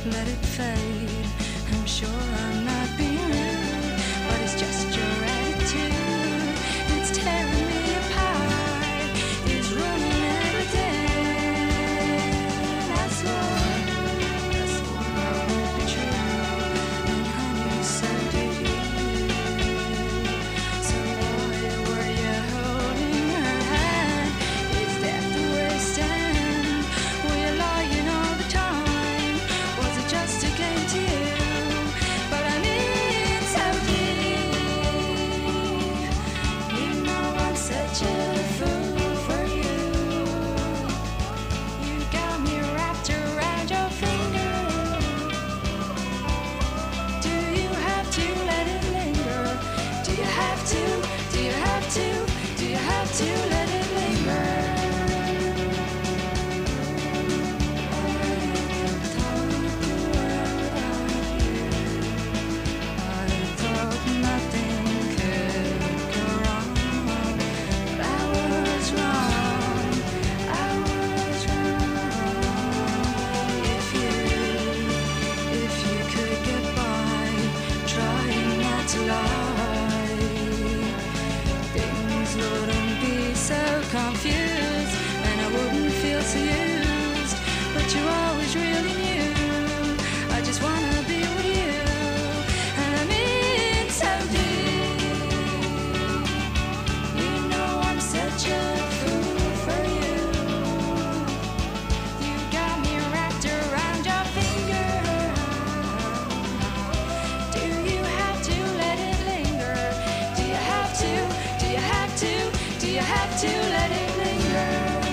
let it fade. I'm sure I'm not being rude, but it's just your attitude. It's tearing me apart. It's ruining every day. I swore I would be true, and honey, so do you. So boy, were you holding her hand? Is that the way it stands? Were you lying all the time? Was it just a game to you? But I mean so deep. You know I'm such a fool for you. You got me wrapped around your finger. Do you have to let it linger? Do you have to? Do you have to? Do you have to let it linger? I thought nothing could go wrong, but I was wrong. I was wrong. If you could get by, trying not to lie, things wouldn't be so confused, and I wouldn't feel so used. But you always really knew I just wanna be with you, and I mean so deep. You know I'm such a fool for you. You got me wrapped around your finger. Do you have to let it linger? Do you have to? Do you have to? Do you have to let it linger?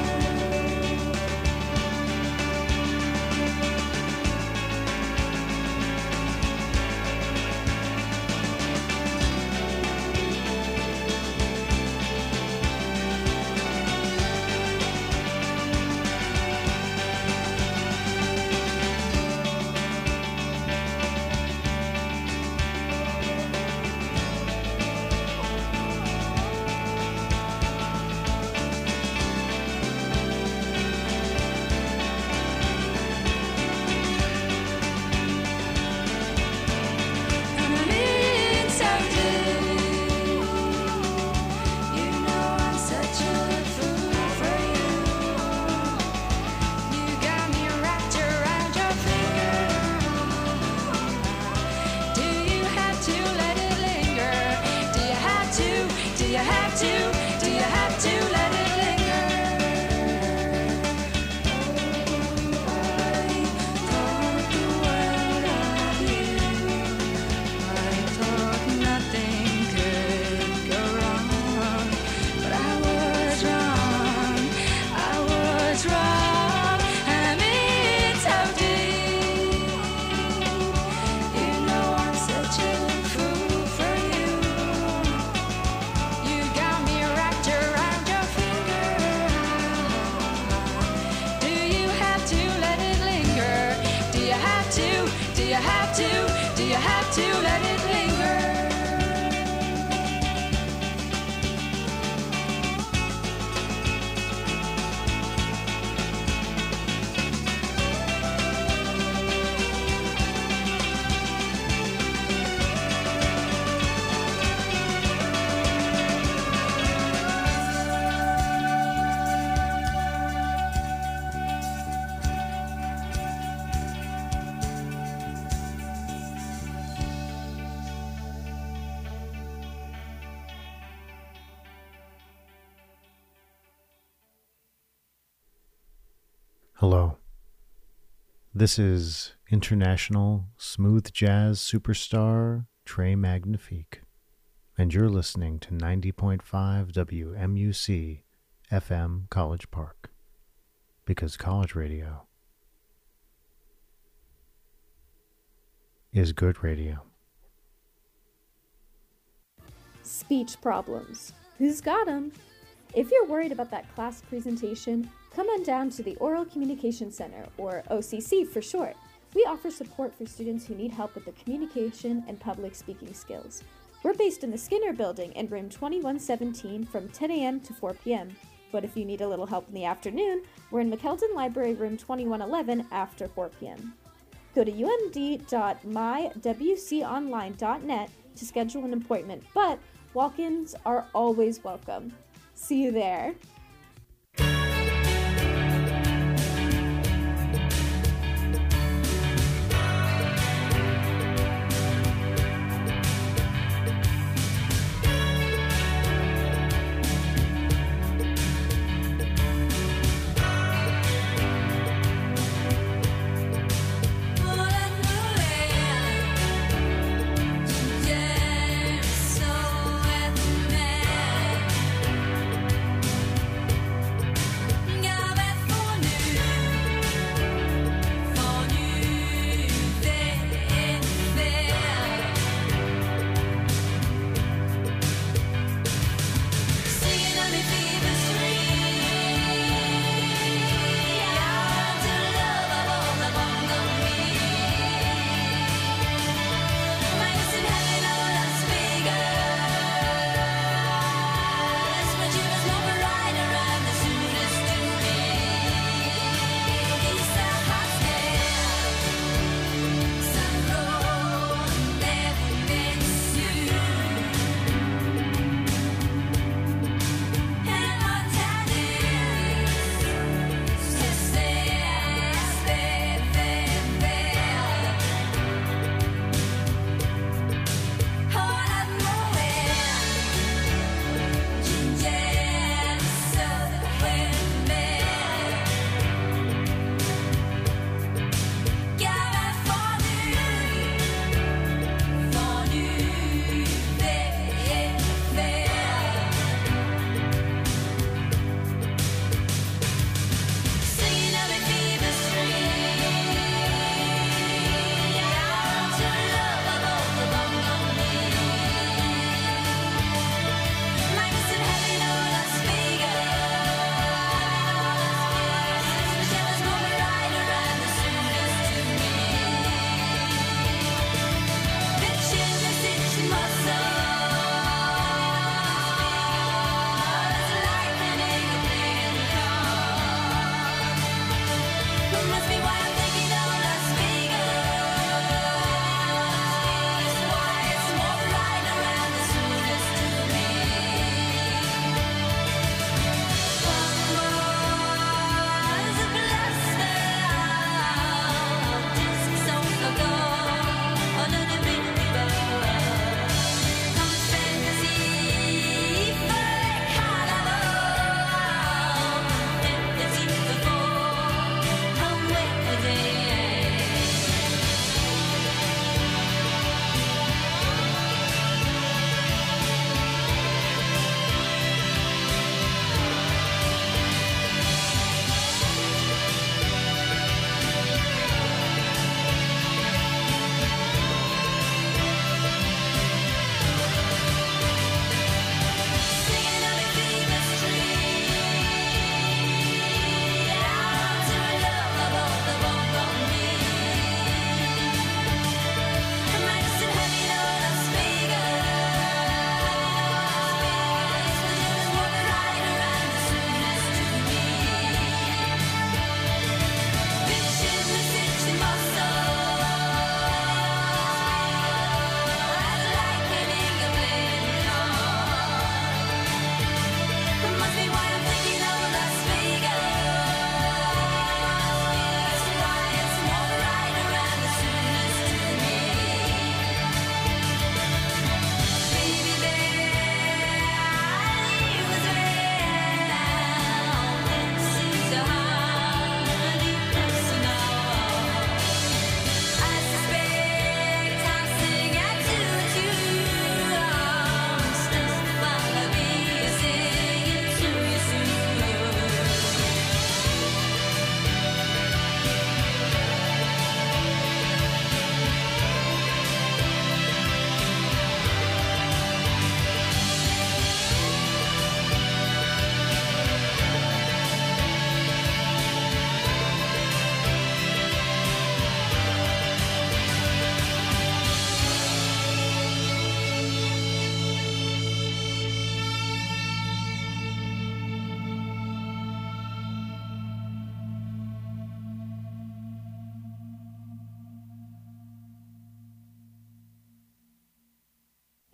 And I mean so deep. You know I'm such a fool for you. You got me wrapped around your finger. Do you have to let it linger? Do you have to? Do you have to? Do you have to let it linger? I thought the world of you. I thought nothing could go wrong, but I was wrong. I was wrong, and I mean so deep. You know I'm such a fool for you. You got me wrapped around your finger. Do you have to let it linger? Do you have to? Do you have to? Do you have to let it linger? Hello. This is international smooth jazz superstar Trey Magnifique, and you're listening to 90.5 WMUC FM College Park, because college radio is good radio. Speech problems. Who's got 'em? If you're worried about that class presentation, come on down to the Oral Communication Center, or OCC for short. We offer support for students who need help with their communication and public speaking skills. We're based in the Skinner Building in room 2117 from 10 a.m. to 4 p.m. But if you need a little help in the afternoon, we're in McKeldin Library room 2111 after 4 p.m. Go to umd.mywconline.net to schedule an appointment, but walk-ins are always welcome. See you there.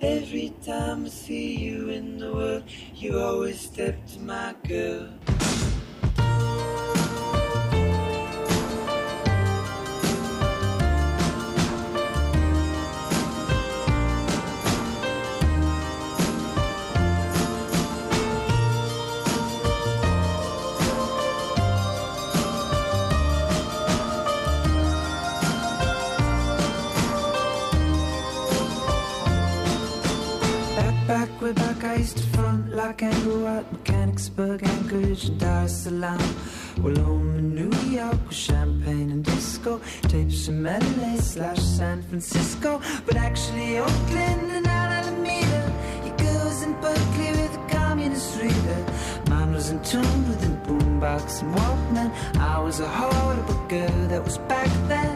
Every time I see you in the world, you always step to my girl. Way back I used to front like Anglo at Mechanicsburg, Anchorage, and Dar es Salaam. Well, home in New York with champagne and disco, tapes from LA/San Francisco, but actually Oakland and out Alameda. Your girl was in Berkeley with a communist reader. Mine was in tune with a boombox and Walkman. I was a horrible girl that was back then.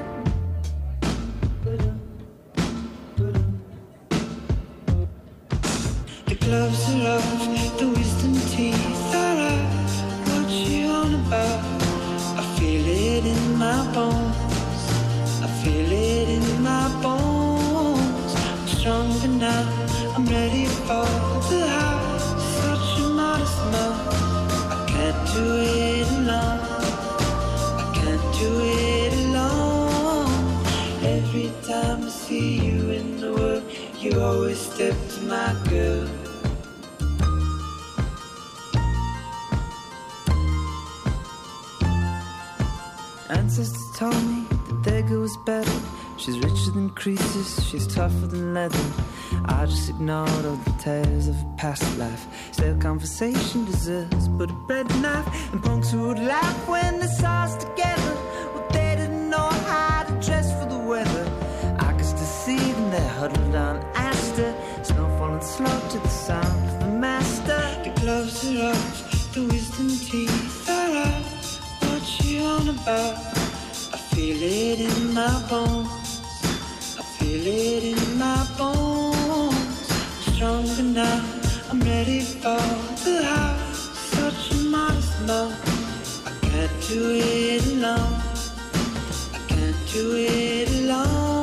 Gloves are off, the wisdom teeth are out. What you on about? I feel it in my bones. I feel it in my bones. I'm stronger now, I'm ready for the house. Such a modest man, I can't do it alone. I can't do it alone. Every time I see you in the world, you always step to my girl. Ancestors told me that their girl was better. She's richer than Croesus, she's tougher than leather. I just ignored all the tales of a past life. Stale conversation deserves but a bread knife. And punks who would laugh when they saw us together. Well, they didn't know how to dress for the weather. I could still see them there huddled on Astor. Snow falling slow to the sound of the master. The gloves are off, the wisdom teeth are out. What you on about? I feel it in my bones. I feel it in my bones. I'm stronger now, I'm ready for the house. Such a modest man, I can't do it alone. I can't do it alone.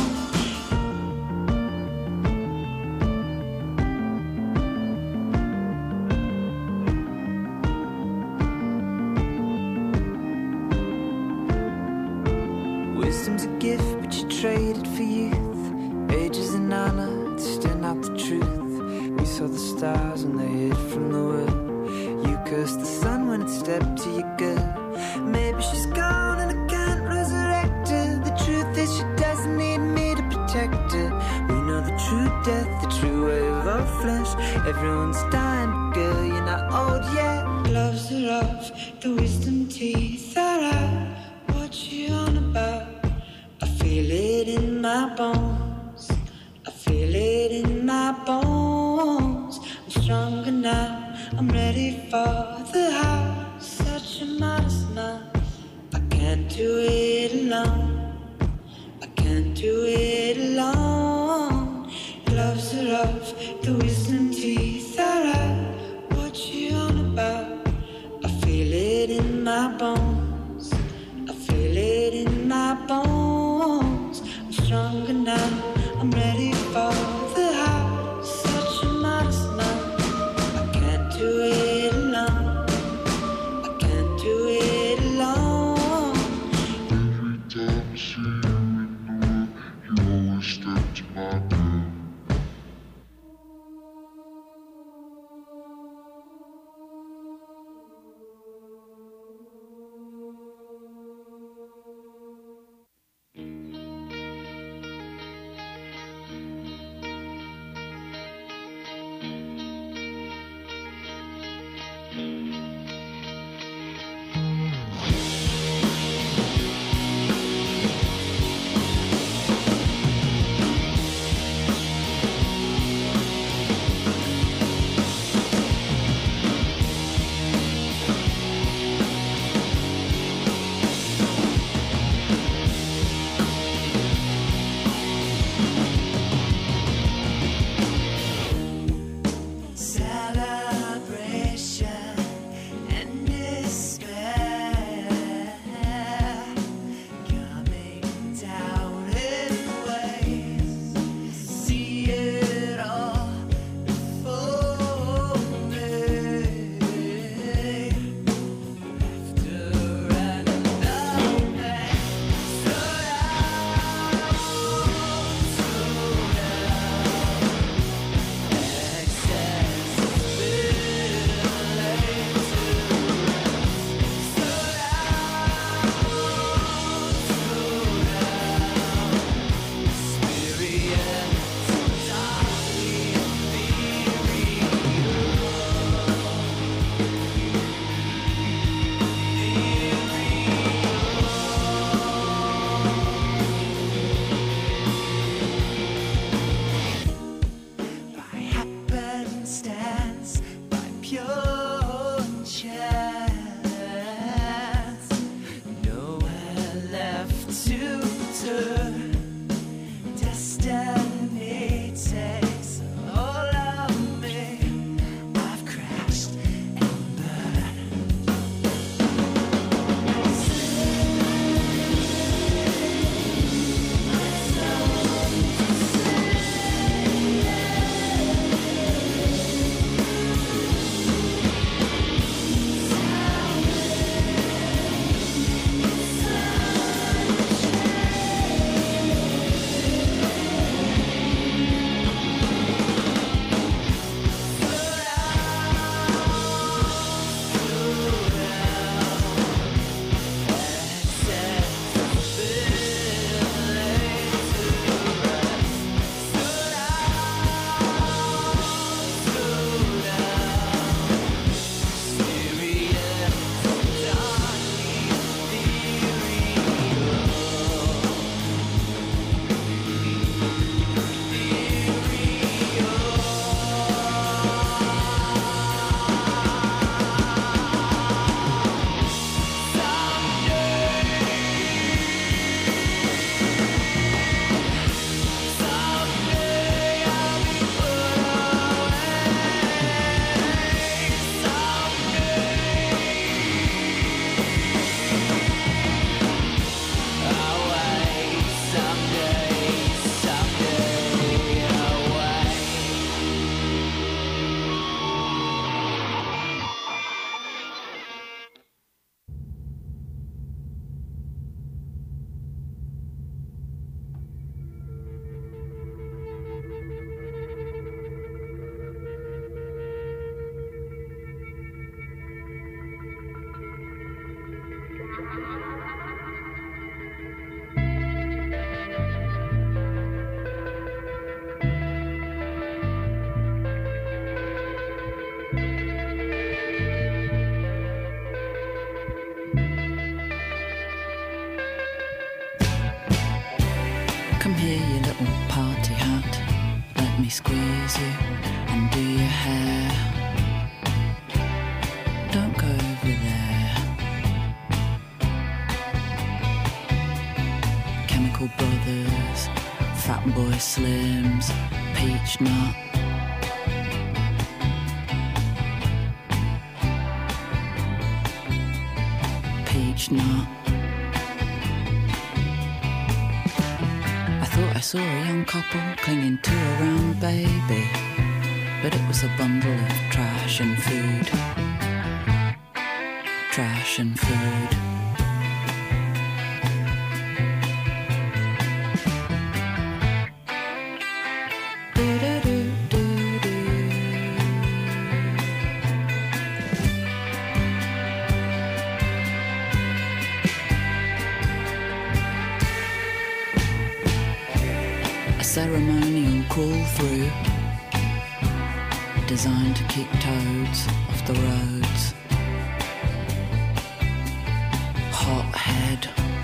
Wisdom's a gift, but you trade it for youth. Age is an honor, it's still not the truth. We saw the stars when they hid from the world. You cursed the sun when it stepped to your girl. Maybe she's gone and I can't resurrect her. The truth is she doesn't need me to protect her. We know the true death, the true wave of flesh. Everyone's dying, but girl, you're not old yet. Gloves are off, the wisdom teeth are out. What you on about? I feel it in my bones. I feel it in my bones. I'm stronger now, I'm ready for the house. Such a modest man, I can't do it alone. I can't do it alone. Gloves are off, the wisdom teeth are out. What you on about? I feel it in my bones. I feel it in my bones. I'm stronger now, I'm ready for the house. Such a modest man, I can't do it alone. I can't do it alone. Every time I see you in the world, you always step to my girl. Come here, you little party hat. Let me squeeze you and do your hair. Don't go over there. Chemical Brothers, Fat Boy Slims, Peach Nut. Peach Nut. I thought I saw a young couple clinging to a round baby, but it was a bundle of trash and food. Trash and food. Ceremonial crawl through, designed to keep toads off the roads. Hothead.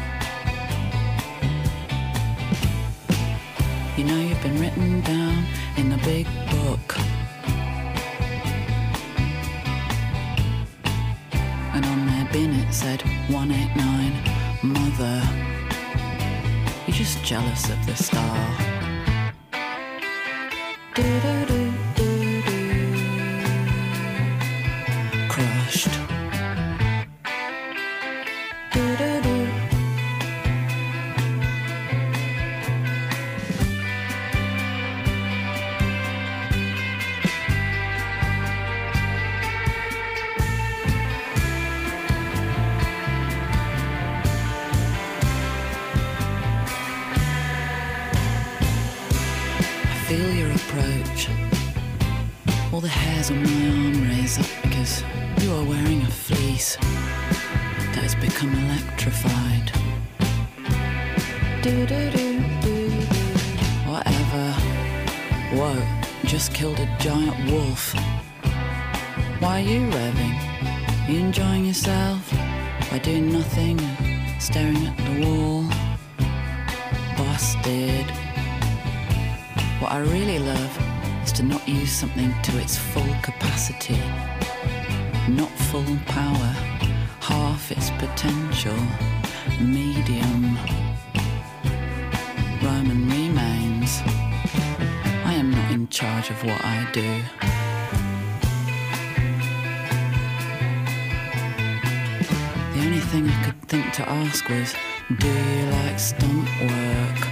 You know you've been written down in the big book, and on their bin it said 189 Mother. You're just jealous of the star. Crushed. Feel your approach. All the hairs on my arm raise up because you are wearing a fleece that has become electrified. Whatever. Whoa, just killed a giant wolf. Why are you revving? Are you enjoying yourself by doing nothing and staring at the wall? Busted. What I really love is to not use something to its full capacity, not full power, half its potential, medium. Roman remains. I am not in charge of what I do. The only thing I could think to ask was, do you like stunt work?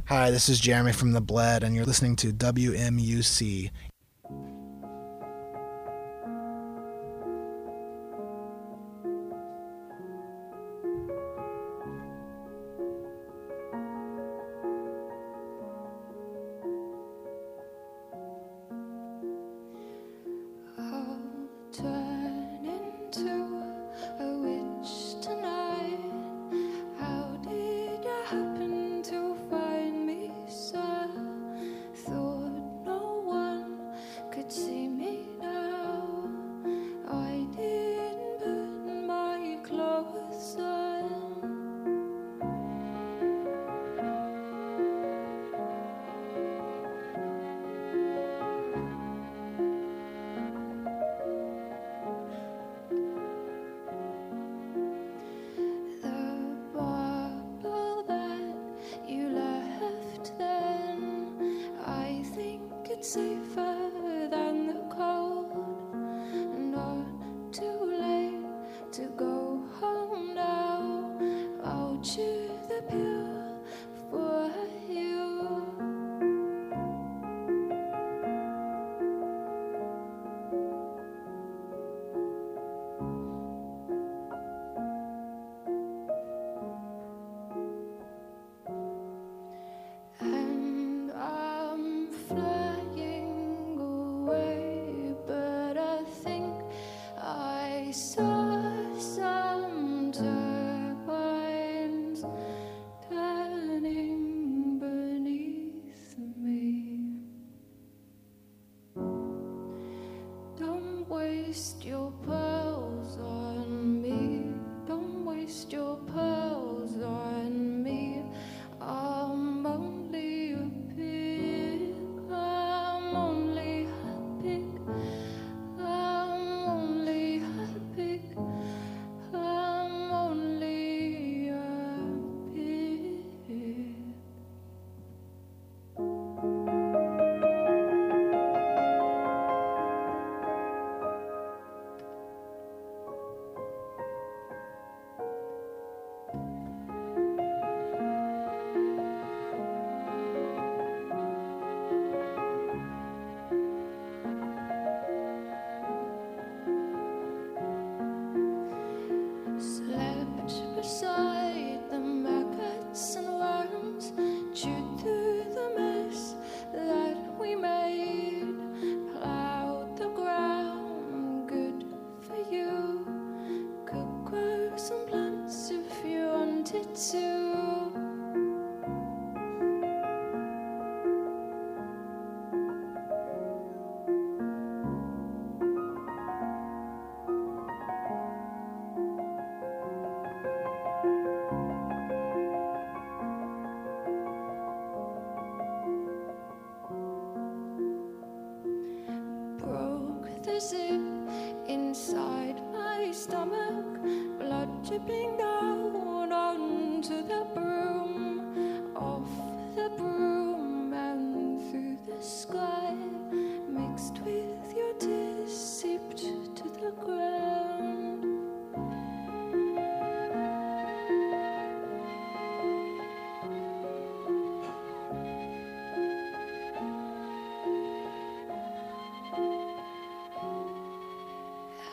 Hi, this is Jeremy from The Bled, and you're listening to WMUC.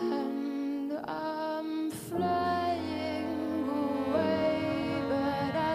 And I'm flying away, but I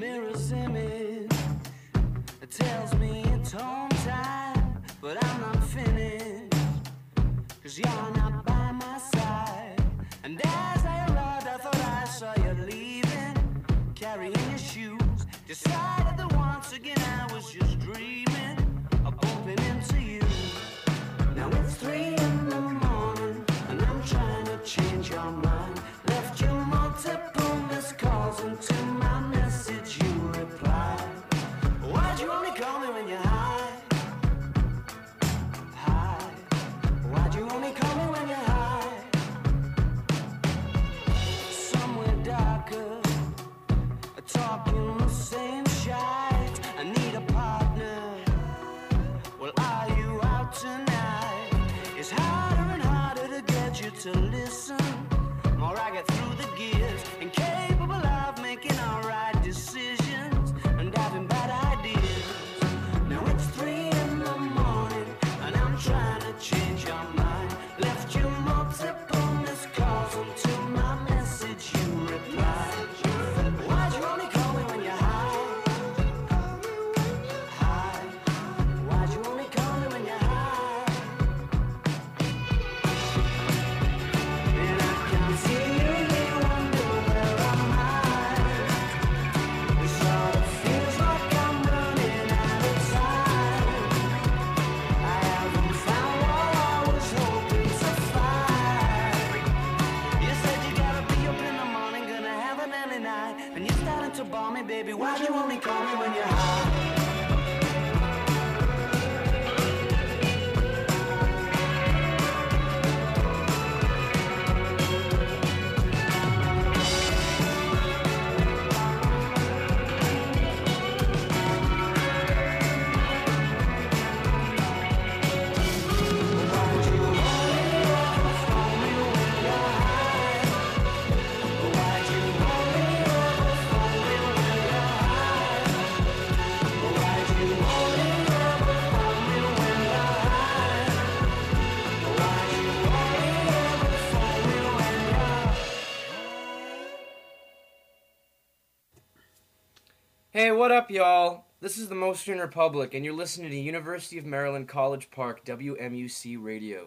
mirror's image. It tells me it's home time, but I'm not finished. 'Cause you're not by my side. And as I arrived, I thought I saw you leaving, carrying your shoes. Decided that once again I was just dreaming of bumping into you. Now it's 3 in the morning, and I'm trying to change your mind. Left you multiple missed calls, and to my message you replied. Why'd you only call me when you're high? High. Why'd you only call me when you're high? Somewhere darker, talking the same shite. I need a partner. Well, are you out tonight? It's harder and harder to get you to listen. More I get through the gears, incapable of making alright decisions and having bad ideas. Now it's 3 in the morning, and I'm trying to change your mind. Left you multiple missed calls, and to my message you replied. Why'd you only call me when you're high? High. Why'd you only call me when you're high? And I can't see you, you wonder where I'm at. It sort of feels like I'm running out of time. I haven't found what I was hoping to find. You said you gotta be up in the morning, gonna have an early night, and you're starting to bore me, baby. Why'd you only call me when you're high? Hey, what up, y'all? This is the Mostyn Republic, and you're listening to University of Maryland College Park, WMUC Radio.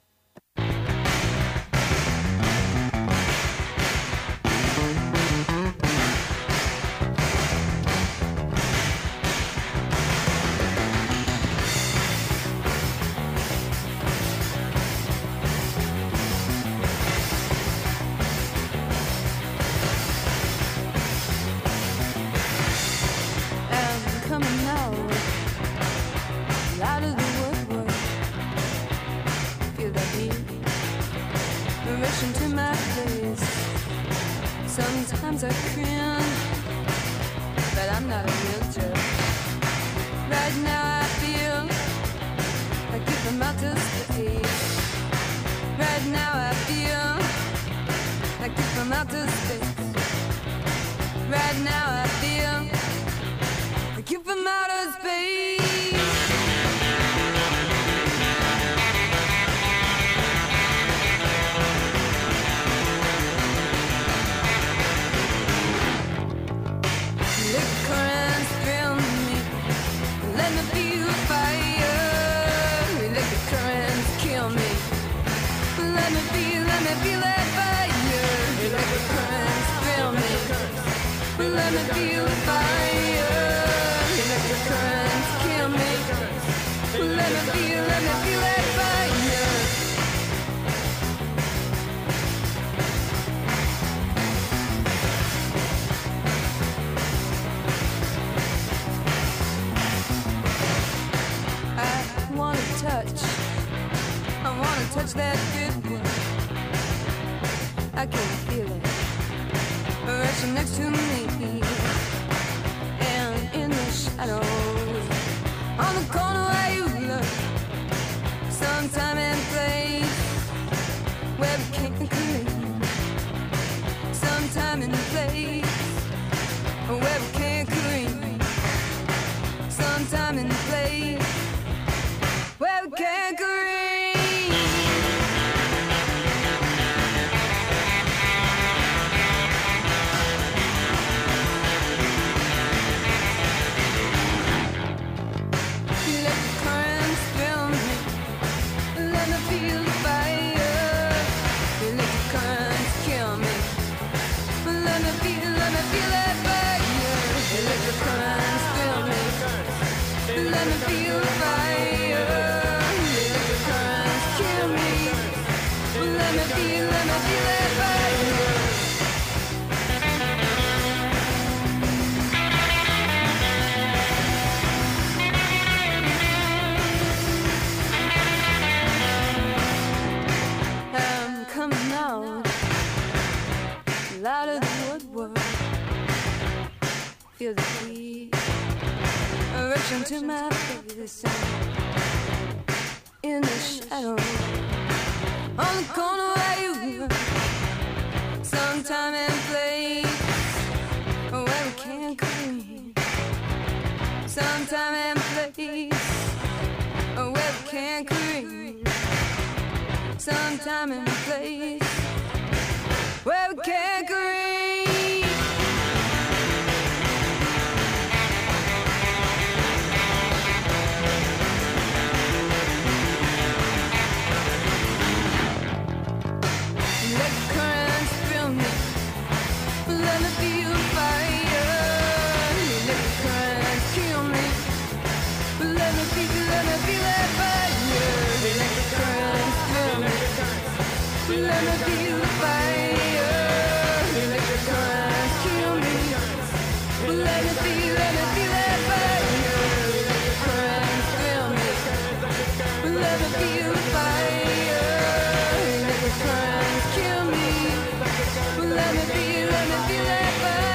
I'm coming out of the woodwork. Feel the heat rushing to my face. Sometimes I cringe, but I'm not a real jerk. Right now I feel like if I'm out to space. Right now I feel like if I'm out to space. Right now I feel like if I'm out of space. Let the currents thrill me, let me feel fire. Let the currents kill me, let me feel that fire. Let the currents thrill me, let me feel the fire. Let the currents kill me, let me feel that fire. I wanna touch that good one. I can feel it rushing next to me. And in the shadows, on the corner where you look, sometime and place where we can't agree. Sometime and place where we can't agree. Sometime and place where we can't agree. feel the heat rush onto my face in the shadow on the corner where you were. Sometime and place where we can't agree. Sometime and place where we can't agree. Sometime and place where we can't agree. Let the currents fill me. Let me feel the fire. Let the currents kill me. Let me feel that fire. Let the currents fill me. Let me feel the fire. Let the currents kill me. Let me feel that fire. Let the currents fill me. Let me feel the fire. Let the currents kill me. Let me feel that fire.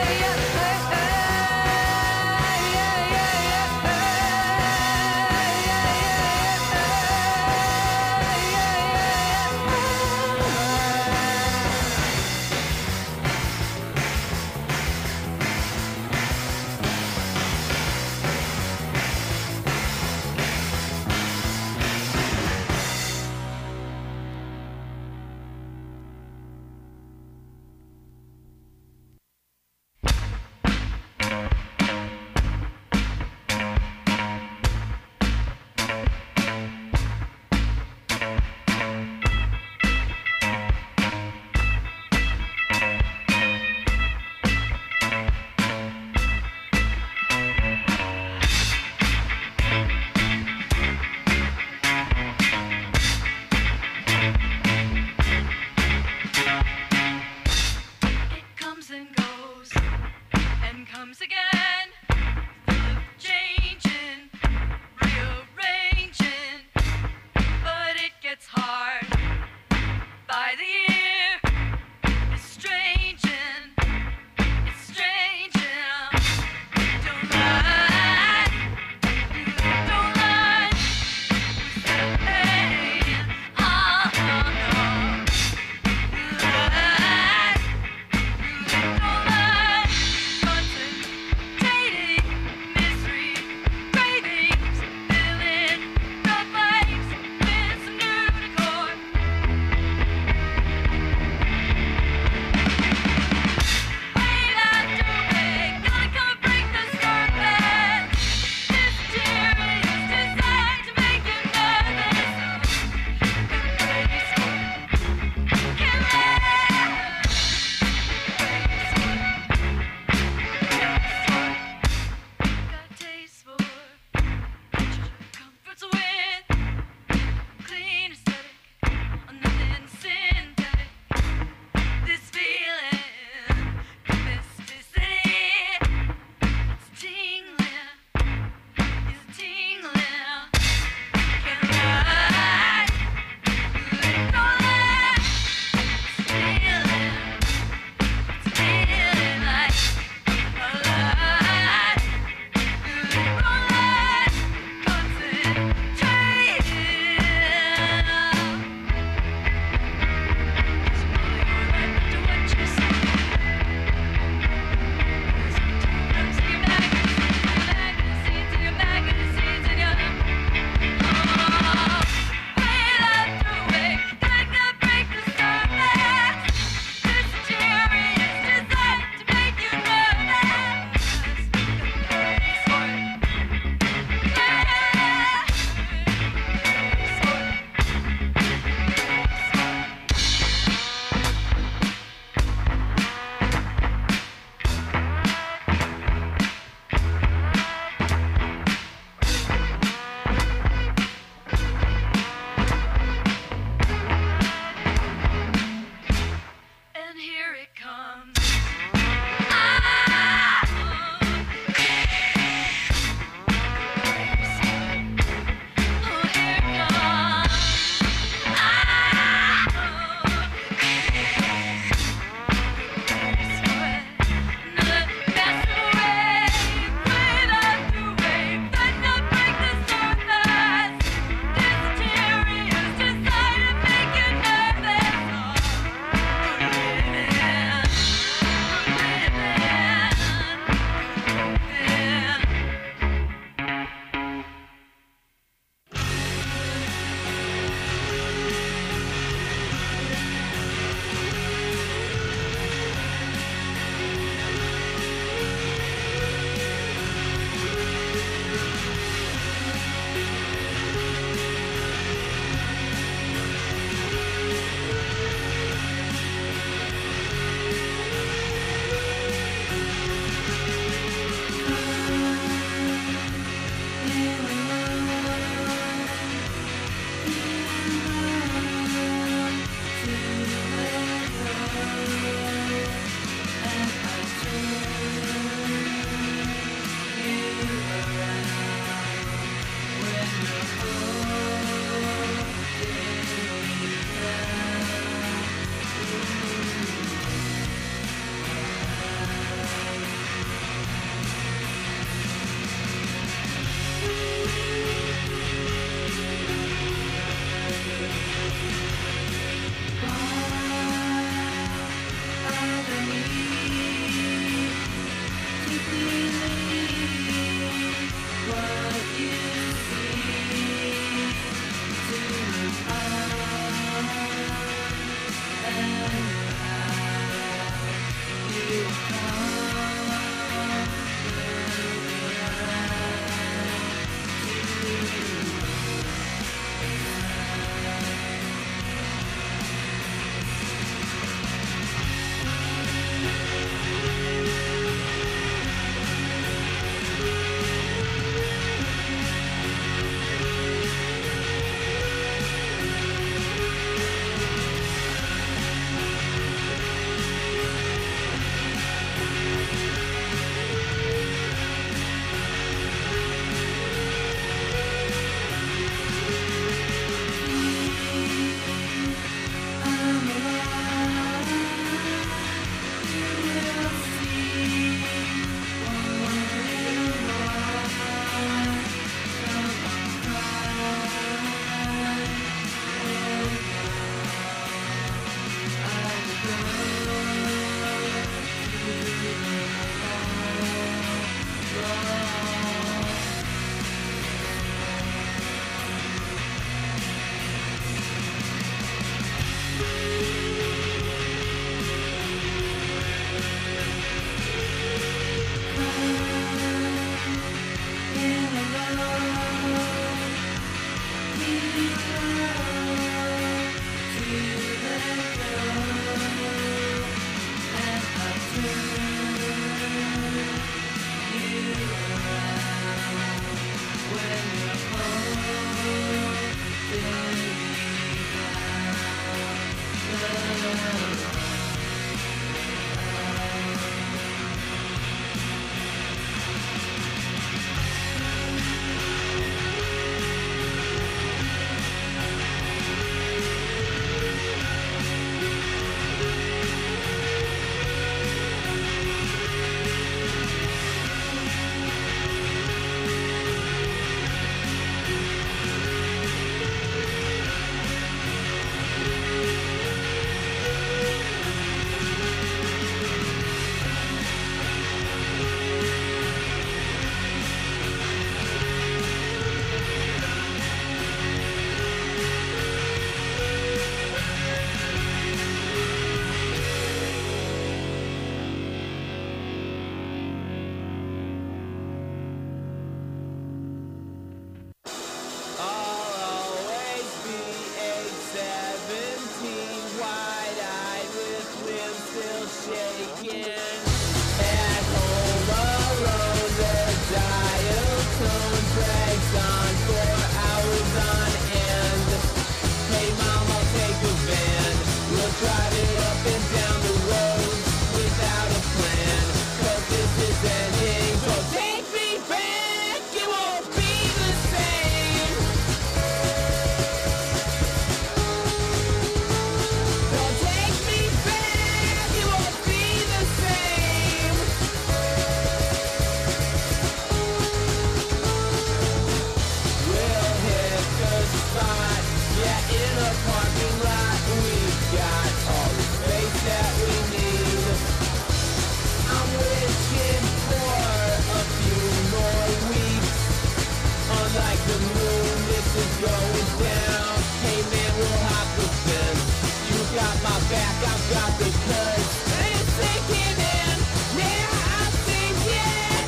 got the goods. And it's sinking in, yeah, I'm sinking.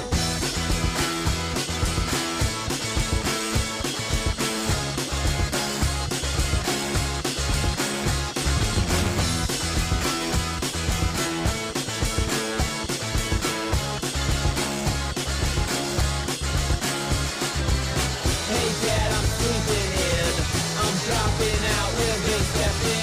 Hey Dad, I'm sleeping in. I'm dropping out, we're just stepping